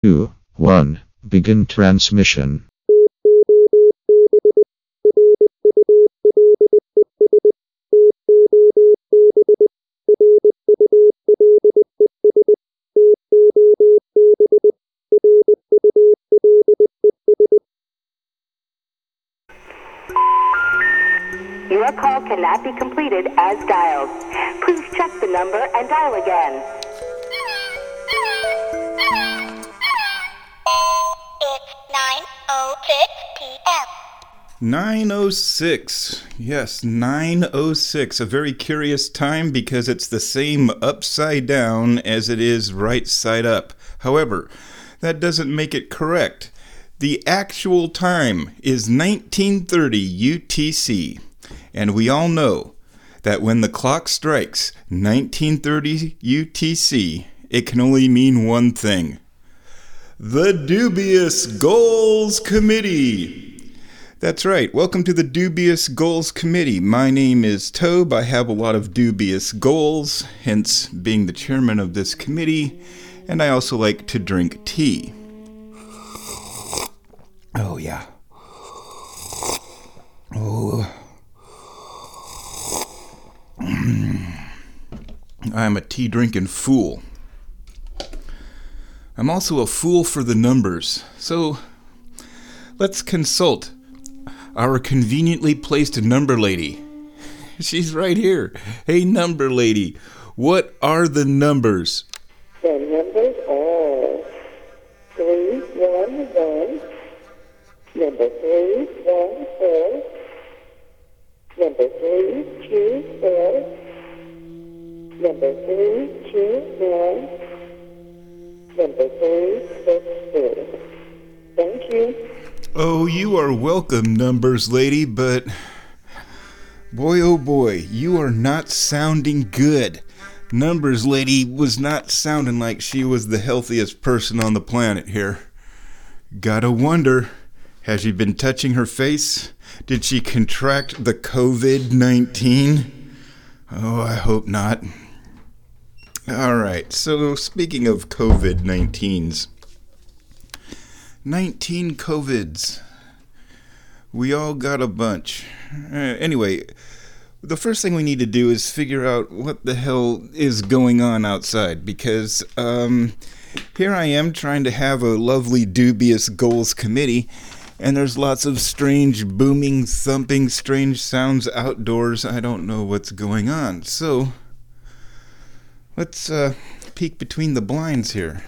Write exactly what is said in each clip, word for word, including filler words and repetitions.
two, one. Begin transmission. Your call cannot be completed as dialed. Please check the number and dial again. It's nine oh six p.m. nine oh six. Yes, nine oh six. A very curious time because it's the same upside down as it is right side up. However, that doesn't make it correct. The actual time is nineteen thirty U T C. And we all know that when the clock strikes nineteen thirty U T C, it can only mean one thing. The Dubious Goals Committee. That's right. Welcome to the Dubious Goals Committee. My name is Tobe. I have a lot of dubious goals, hence being the chairman of this committee. And I also like to drink tea. Oh, yeah. Oh. I'm a tea-drinking fool. I'm also a fool for the numbers. So, let's consult our conveniently placed number lady. She's right here. Hey, number lady, what are the numbers? The numbers are three one one, number three one four, number three two four, number three two nine, number three six three. Thank you. Oh, you are welcome, numbers lady, but boy, oh boy, you are not sounding good. Numbers lady was not sounding like she was the healthiest person on the planet here. Gotta wonder, has she been touching her face? Did she contract the covid nineteen? Oh, I hope not. Alright, so speaking of covid nineteens, nineteen COVIDs. We all got a bunch. Uh, anyway, the first thing we need to do is figure out what the hell is going on outside, because um, here I am trying to have a lovely dubious goals committee, and there's lots of strange booming, thumping, strange sounds outdoors. I don't know what's going on. So, let's uh, peek between the blinds here.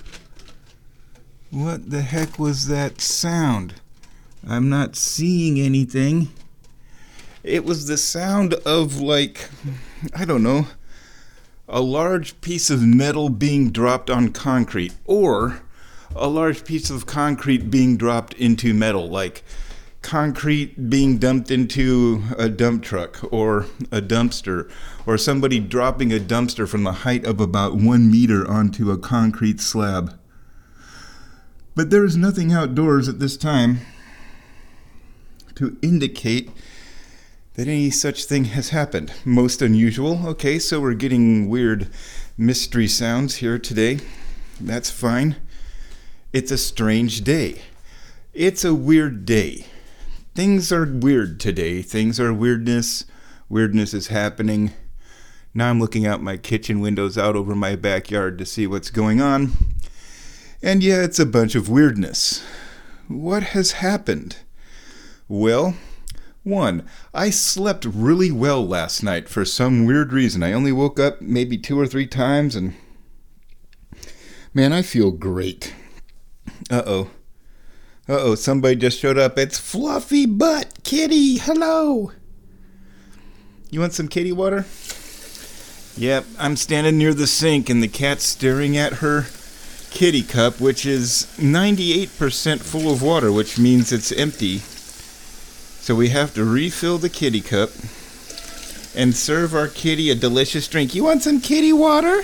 What the heck was that sound? I'm not seeing anything. It was the sound of, like, I don't know, a large piece of metal being dropped on concrete, or a large piece of concrete being dropped into metal, like concrete being dumped into a dump truck or a dumpster, or somebody dropping a dumpster from the height of about one meter onto a concrete slab. But there is nothing outdoors at this time to indicate that any such thing has happened. Most unusual. Okay, so we're getting weird mystery sounds here today. That's fine. It's a strange day. It's a weird day. Things are weird today. Things are weirdness. Weirdness is happening. Now I'm looking out my kitchen windows out over my backyard to see what's going on. And yeah, it's a bunch of weirdness. What has happened? Well, one, I slept really well last night for some weird reason. I only woke up maybe two or three times, and man, I feel great. Uh-oh. Uh-oh, somebody just showed up. It's Fluffy Butt Kitty. Hello. You want some kitty water? Yep, I'm standing near the sink, and the cat's staring at her kitty cup, which is ninety-eight percent full of water, which means it's empty. So we have to refill the kitty cup and serve our kitty a delicious drink. You want some kitty water?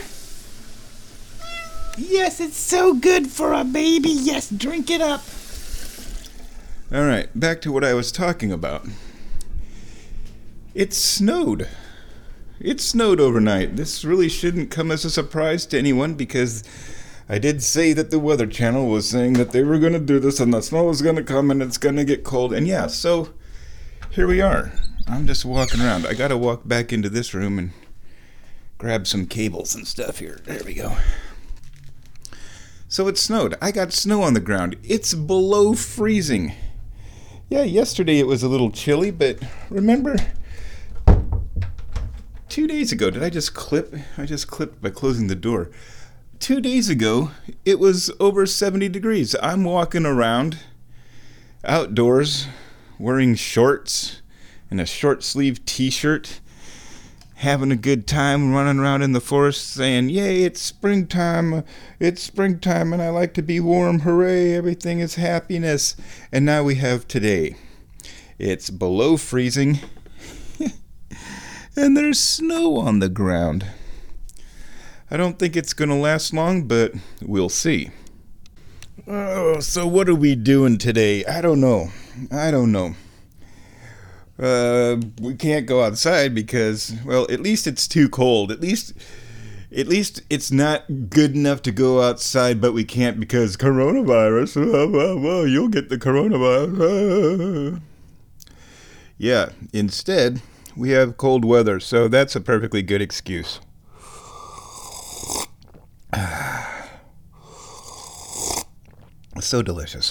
Yes, it's so good for a baby. Yes, drink it up. All right, back to what I was talking about. It snowed. It snowed overnight. This really shouldn't come as a surprise to anyone because I did say that the Weather Channel was saying that they were going to do this and the snow was going to come and it's going to get cold. And yeah, so here we are. I'm just walking around. I got to walk back into this room and grab some cables and stuff here. There we go. So it snowed. I got snow on the ground. It's below freezing. Yeah, yesterday it was a little chilly, but remember two days ago, did I just clip? I just clipped by closing the door. Two days ago, it was over seventy degrees. I'm walking around outdoors wearing shorts and a short sleeve t-shirt, having a good time, running around in the forest saying, yay, it's springtime, it's springtime and I like to be warm, hooray, everything is happiness. And now we have today. It's below freezing and there's snow on the ground. I don't think it's going to last long, but we'll see. Oh, so what are we doing today? I don't know. I don't know. Uh, we can't go outside because, well, at least it's too cold. At least, at least it's not good enough to go outside, but we can't because coronavirus. Well, well, well, you'll get the coronavirus. Yeah, instead, we have cold weather, so that's a perfectly good excuse. So delicious.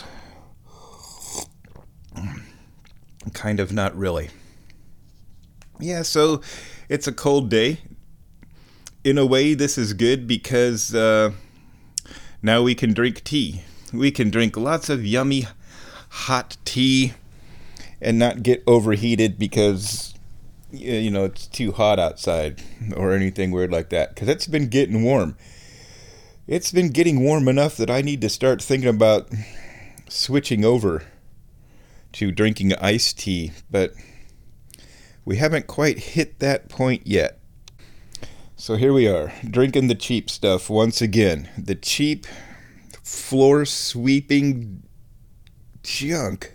Kind of not really. Yeah, so it's a cold day. In a way, this is good because uh, now we can drink tea. We can drink lots of yummy hot tea and not get overheated because, you know, it's too hot outside or anything weird like that. Because it's been getting warm. It's been getting warm enough that I need to start thinking about switching over to drinking iced tea, but we haven't quite hit that point yet. So here we are, drinking the cheap stuff once again. The cheap, floor-sweeping junk.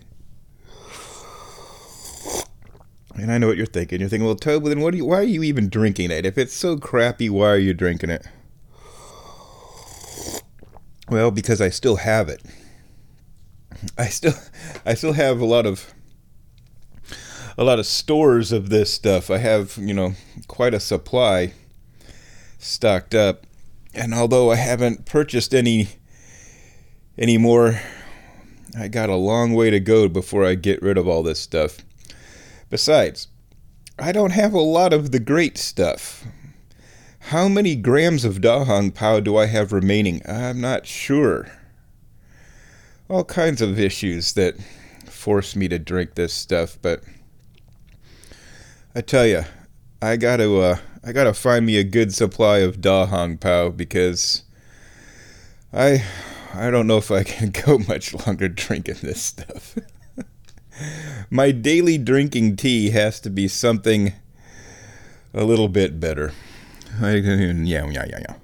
And I know what you're thinking. You're thinking, well, Tobe, then what do you, why are you even drinking it? If it's so crappy, why are you drinking it? Well, because I still have it. I still, I still have a lot of, a lot of stores of this stuff. I have, you know, quite a supply stocked up, and although I haven't purchased any, any more, I got a long way to go before I get rid of all this stuff. Besides, I don't have a lot of the great stuff. How many grams of Da Hong Pao do I have remaining? I'm not sure. All kinds of issues that force me to drink this stuff, but I tell you, I gotta, uh, I gotta find me a good supply of Da Hong Pao because I, I don't know if I can go much longer drinking this stuff. My daily drinking tea has to be something a little bit better. I, yeah, yeah, yeah, yeah.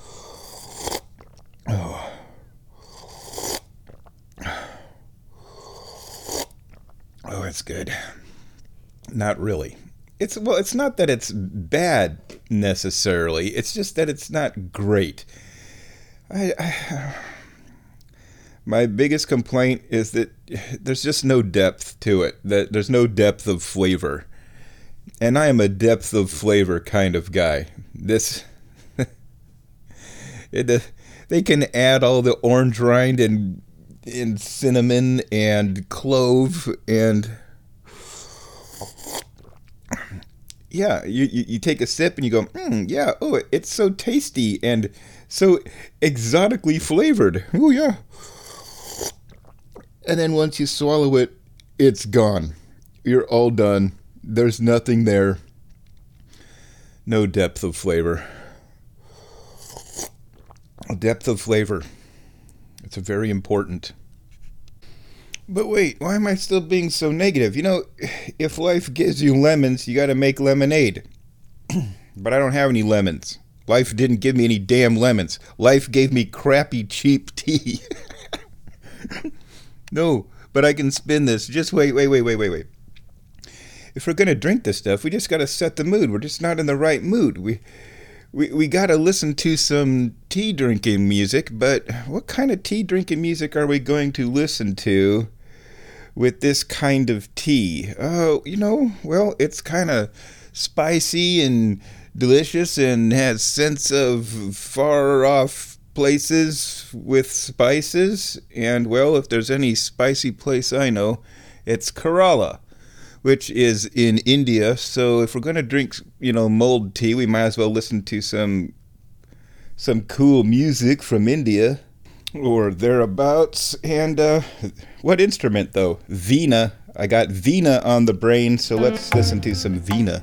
Oh. Oh, it's good. Not really. It's well, it's not that it's bad necessarily. It's just that it's not great. I, I my biggest complaint is that there's just no depth to it. That there's no depth of flavor. And I am a depth of flavor kind of guy. This, it, uh, they can add all the orange rind and, and cinnamon and clove and yeah, you, you, you take a sip and you go, mm, yeah, oh, it's so tasty and so exotically flavored. Oh yeah. And then once you swallow it, it's gone. You're all done. There's nothing there. No depth of flavor. Depth of flavor. It's very important. But wait, why am I still being so negative? You know, if life gives you lemons, you gotta make lemonade. But I don't have any lemons. Life didn't give me any damn lemons. Life gave me crappy, cheap tea. No, but I can spin this. Just wait, wait, wait, wait, wait, wait. If we're going to drink this stuff, we just got to set the mood. We're just not in the right mood. We we, we gotta listen to some tea drinking music, but what kind of tea drinking music are we going to listen to with this kind of tea? Oh, uh, you know, well, it's kind of spicy and delicious and has sense of far off places with spices. And, well, if there's any spicy place I know, it's Kerala, which is in India. So if we're going to drink, you know, mulled tea, we might as well listen to some some cool music from India or thereabouts. And uh, what instrument, though? Veena. I got Veena on the brain, so let's listen to some Veena.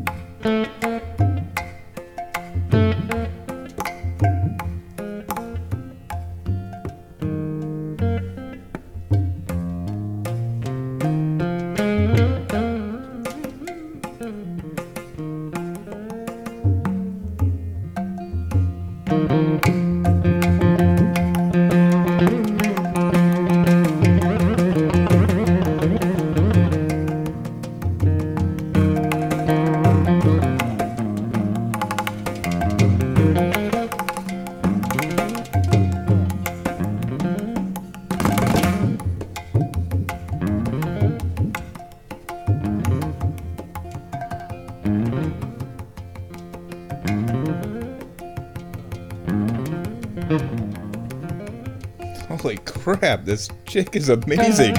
Holy crap, this chick is amazing.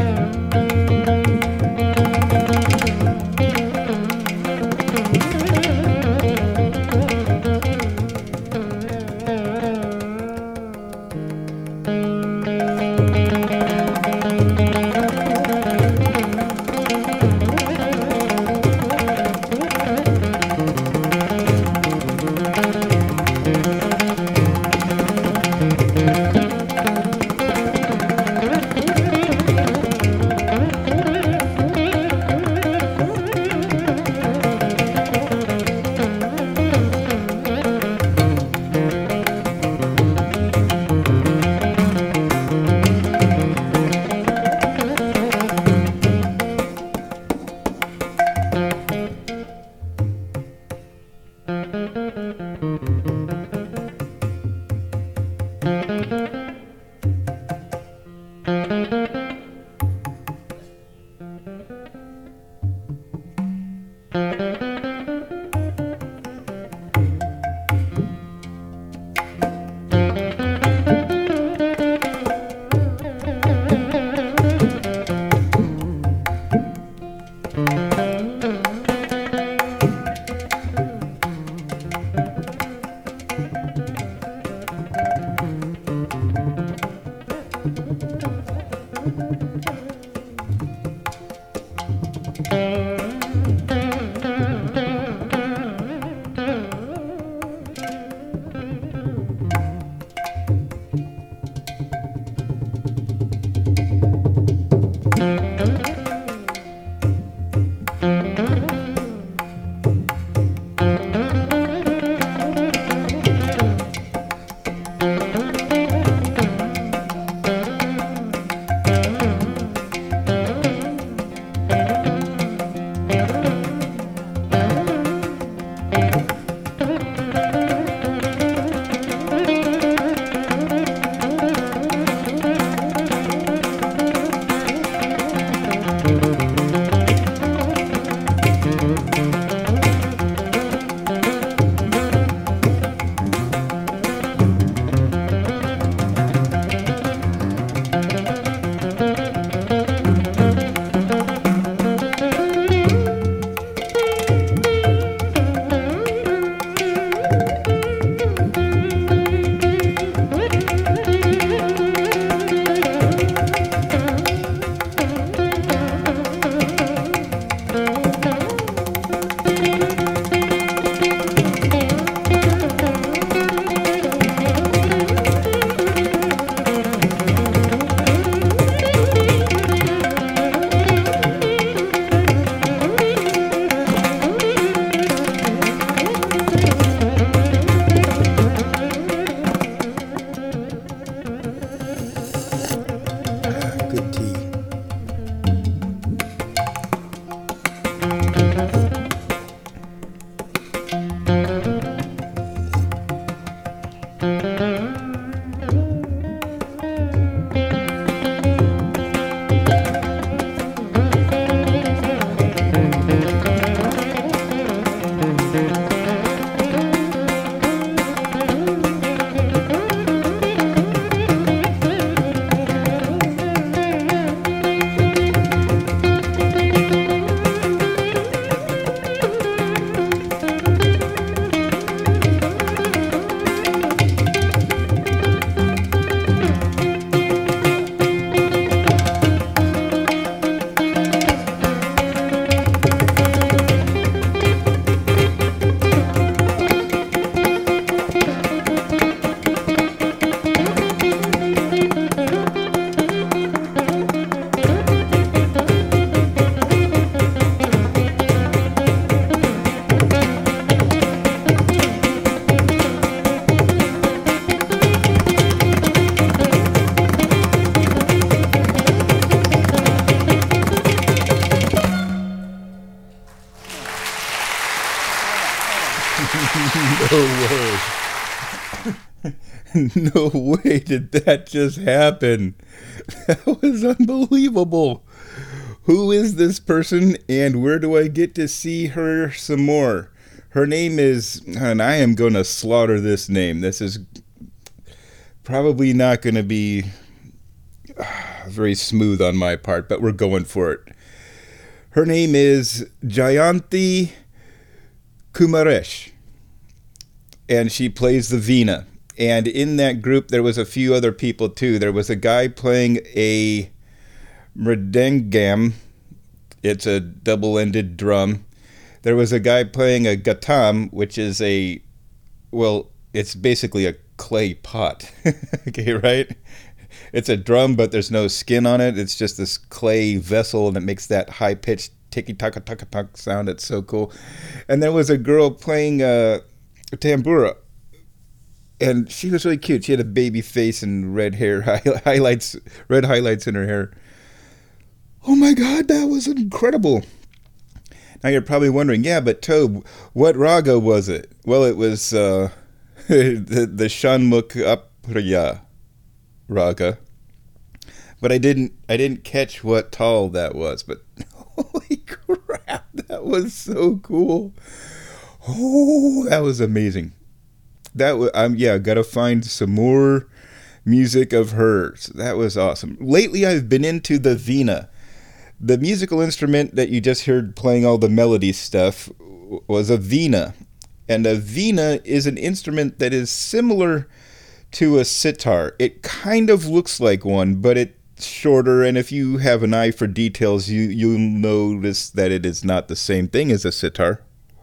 No way did that just happen. That was unbelievable. Who is this person and where do I get to see her some more? Her name is, and I am going to slaughter this name. This is probably not going to be very smooth on my part, but we're going for it. Her name is Jayanti Kumaresh, and she plays the veena. And in that group, there was a few other people too. There was a guy playing a mridangam. It's a double-ended drum. There was a guy playing a ghatam, which is a, well, it's basically a clay pot. Okay, right? It's a drum, but there's no skin on it. It's just this clay vessel, and it makes that high-pitched tiki-taka-taka-taka sound. It's so cool. And there was a girl playing uh, tambura. And she was really cute. She had a baby face and red hair, highlights, red highlights in her hair. Oh my God, that was incredible. Now you're probably wondering, yeah, but Tobe, what raga was it? Well, it was uh, the, the Shanmukh raga. But I didn't, I didn't catch what tal that was. But holy crap, that was so cool. Oh, that was amazing. That was, um, yeah, gotta find some more music of hers. That was awesome. Lately, I've been into the veena. The musical instrument that you just heard playing all the melody stuff was a veena. And a veena is an instrument that is similar to a sitar. It kind of looks like one, but it's shorter. And if you have an eye for details, you, you'll notice that it is not the same thing as a sitar.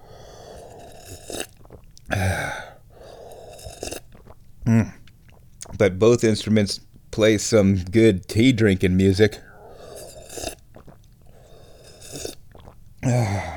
Mm. But both instruments play some good tea drinking music. The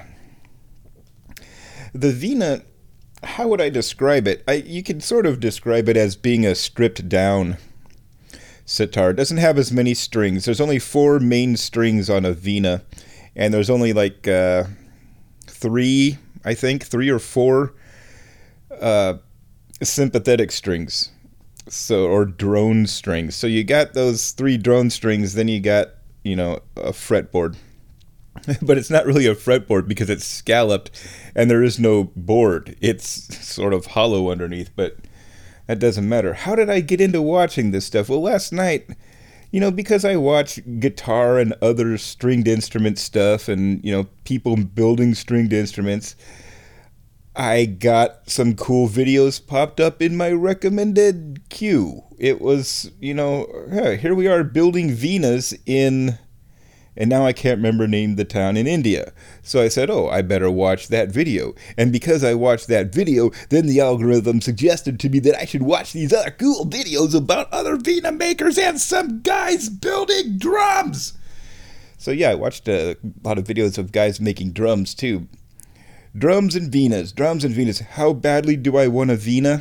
veena, how would I describe it? I, you can sort of describe it as being a stripped down sitar. It doesn't have as many strings. There's only four main strings on a veena, and there's only like uh, three, I think, three or four uh, sympathetic strings, so or drone strings. So you got those three drone strings, then you got, you know, a fretboard. But it's not really a fretboard because it's scalloped and there is no board. It's sort of hollow underneath, but that doesn't matter. How did I get into watching this stuff? Well, last night, you know, because I watch guitar and other stringed instrument stuff and, you know, people building stringed instruments, I got some cool videos popped up in my recommended queue. It was, you know, hey, here we are building veenas in, and now I can't remember name the town in India. So I said, oh, I better watch that video. And because I watched that video, then the algorithm suggested to me that I should watch these other cool videos about other veena makers and some guys building drums. So yeah, I watched a lot of videos of guys making drums too. Drums and veenas, drums and veenas. How badly do I want a veena?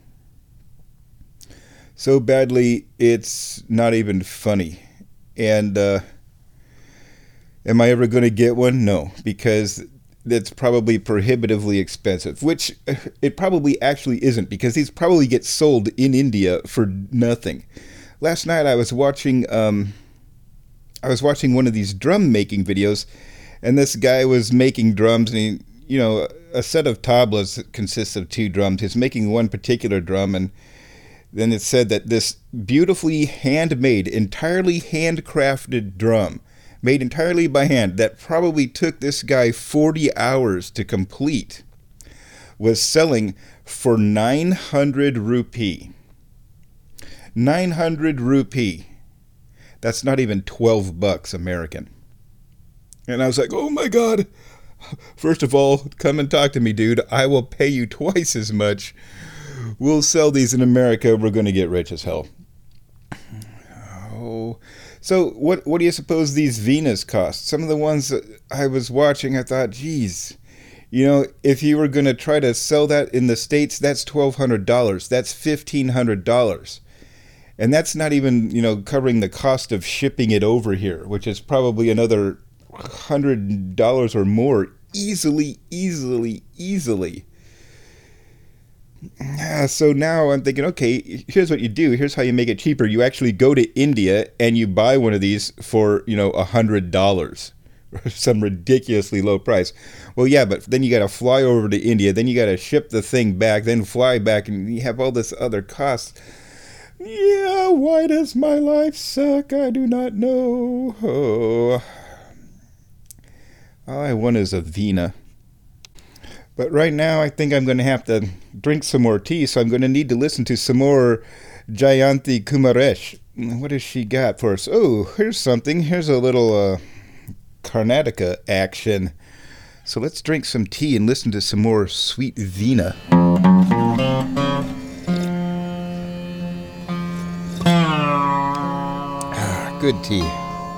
So badly, it's not even funny. And uh, am I ever going to get one? No, because it's probably prohibitively expensive, which it probably actually isn't, because these probably get sold in India for nothing. Last night I was watching, um, I was watching one of these drum making videos, and this guy was making drums, and he, you know, a set of tablas consists of two drums. He's making one particular drum, and then it said that this beautifully handmade, entirely handcrafted drum, made entirely by hand, that probably took this guy forty hours to complete, was selling for nine hundred rupee. nine hundred rupee. That's not even twelve bucks American. And I was like, oh my God. First of all, come and talk to me, dude. I will pay you twice as much. We'll sell these in America. We're going to get rich as hell. Oh, so what what do you suppose these veenas cost? Some of the ones that I was watching, I thought, geez, you know, if you were going to try to sell that in the States, that's twelve hundred dollars. That's fifteen hundred dollars. And that's not even, you know, covering the cost of shipping it over here, which is probably another one hundred dollars or more, easily, easily, easily. Yeah, so now I'm thinking, okay, here's what you do. Here's how you make it cheaper. You actually go to India and you buy one of these for, you know, a hundred dollars, some ridiculously low price. Well, yeah, but then you got to fly over to India, then you got to ship the thing back, then fly back, and you have all this other costs. Yeah, why does my life suck? I do not know. Oh, all I want is a Vina. But right now, I think I'm going to have to drink some more tea, so I'm going to need to listen to some more Jayanti Kumaresh. What has she got for us? Oh, here's something. Here's a little uh, Karnataka action. So let's drink some tea and listen to some more sweet Veena. Ah, good tea.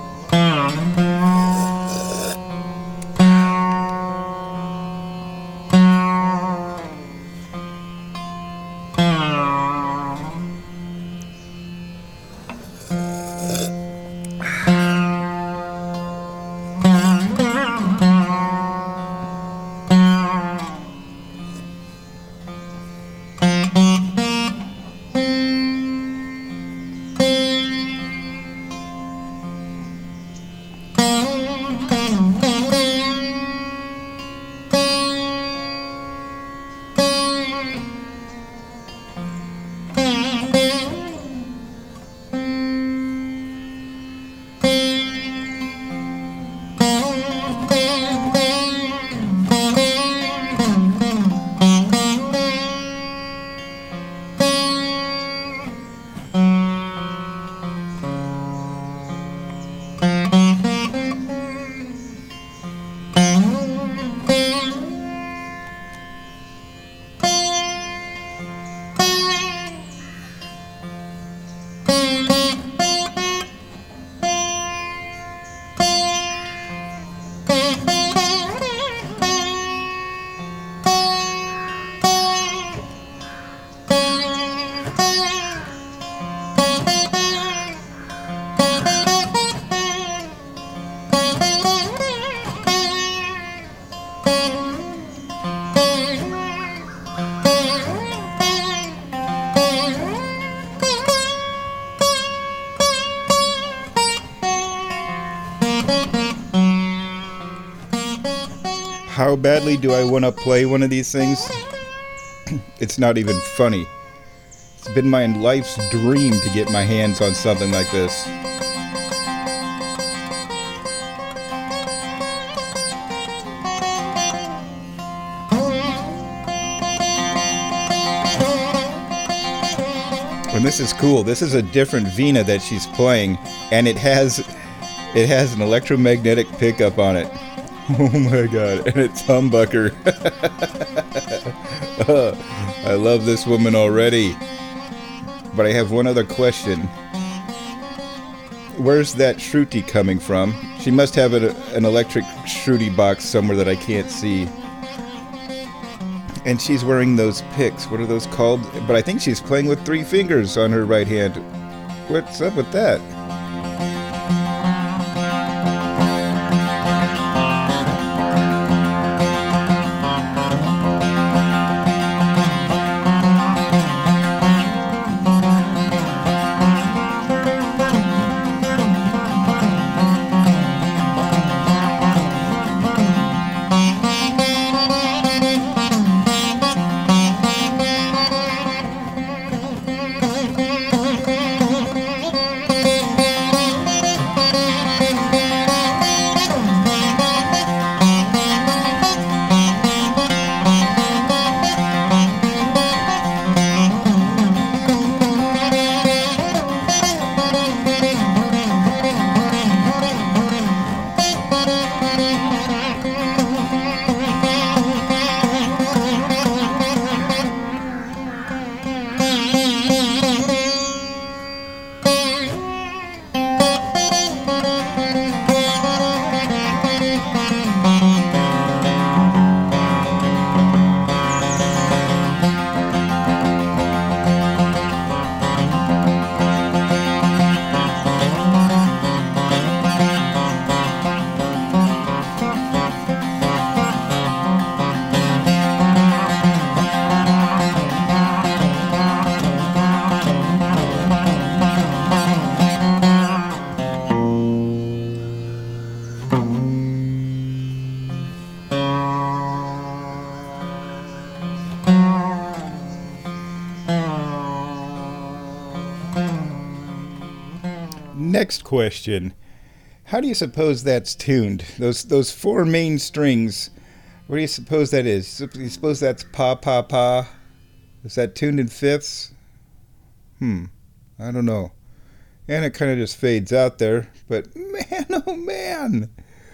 How badly do I want to play one of these things? It's not even funny. It's been my life's dream to get my hands on something like this. And this is cool. This is a different Veena that she's playing, and it has it has an electromagnetic pickup on it. Oh my god, and it's humbucker. I love this woman already. But I have one other question. Where's that Shruti coming from? She must have a, an electric Shruti box somewhere that I can't see. And she's wearing those picks. What are those called? But I think she's playing with three fingers on her right hand. What's up with that? next question. How do you suppose that's tuned? Those those four main strings, what do you suppose that is? You suppose that's pa, pa, pa? Is that tuned in fifths? Hmm, I don't know. And it kind of just fades out there. But man, oh man.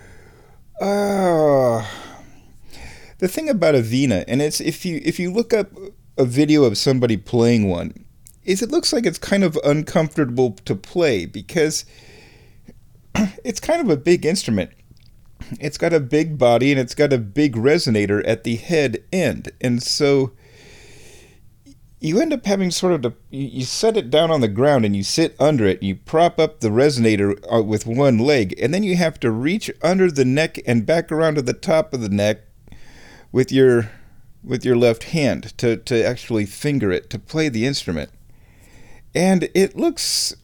Oh. The thing about a vina, and it's if you if you look up a video of somebody playing one, is it looks like it's kind of uncomfortable to play because it's kind of a big instrument. It's got a big body and it's got a big resonator at the head end. And so you end up having sort of, to, you, you set it down on the ground and you sit under it. You prop up the resonator uh, with one leg. And then you have to reach under the neck and back around to the top of the neck with your with your left hand to, to actually finger it, to play the instrument. And it looks...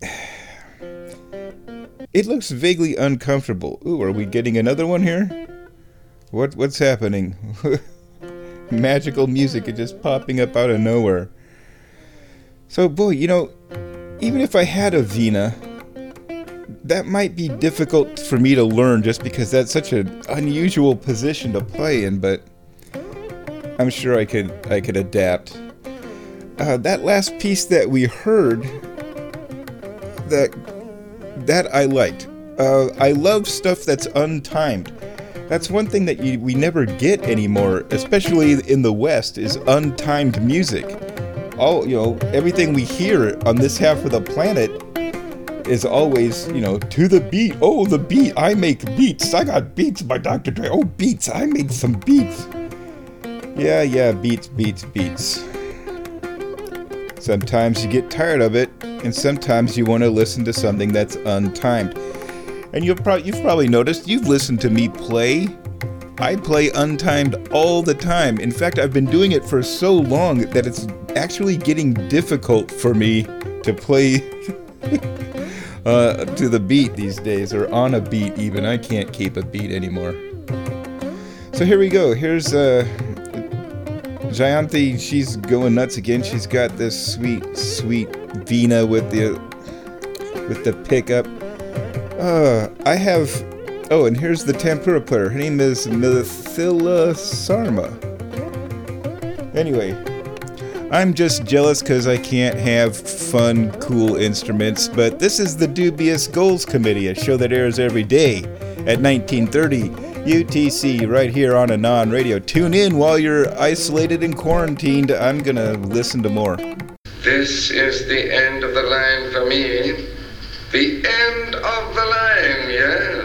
It looks vaguely uncomfortable. Ooh, are we getting another one here? What what's happening? Magical music is just popping up out of nowhere. So, boy, you know, even if I had a vina, that might be difficult for me to learn just because that's such an unusual position to play in, but I'm sure I could I could adapt. Uh, that last piece that we heard, that that I liked. Uh, I love stuff that's untimed. That's one thing that you, we never get anymore, especially in the West, is untimed music. All you know, everything we hear on this half of the planet is always, you know, to the beat. Oh, the beat. I make beats. I got beats by Doctor Dre. Oh, beats. I made some beats. Yeah, yeah, beats, beats, beats. Sometimes you get tired of it, and sometimes you want to listen to something that's untimed. And you've, pro- you've probably noticed, you've listened to me play. I play untimed all the time. In fact, I've been doing it for so long that it's actually getting difficult for me to play uh, to the beat these days, or on a beat even. I can't keep a beat anymore. So here we go. Here's... Uh, Jayanthi, she's going nuts again. She's got this sweet, sweet vina with the with the pickup. Uh, I have... Oh, and here's the tempura player. Her name is Mithila Sarma. Anyway, I'm just jealous because I can't have fun, cool instruments, but this is the Dubious Goals Committee, a show that airs every day at nineteen thirty U T C right here on Anon Radio. Tune in while you're isolated and quarantined. I'm gonna listen to more. This is the end of the line for me. The end of the line, yes.